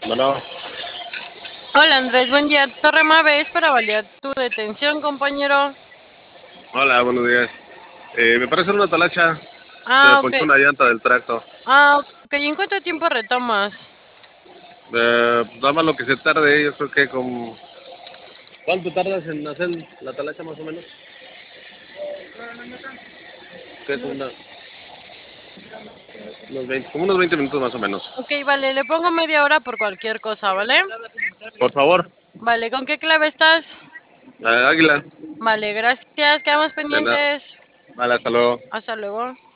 Bueno, Hola Andrés, buen día. Torre Mave es para validar tu detención, compañero. hola, buenos días. Me parece una talacha. Se me Ah, ok. ponchó una llanta del tracto. Ok. ¿Y en cuánto tiempo retomas? Nada más lo que se tarde, yo creo que con... ¿Cuánto tardas en hacer la talacha más o menos? ¿Qué es como unos 20 minutos más o menos. Ok, vale, le pongo media hora por cualquier cosa, ¿vale? Por favor, Vale, ¿con qué clave estás? Águila. Vale, gracias. Quedamos De nada. pendientes. Vale, hasta luego. Hasta luego.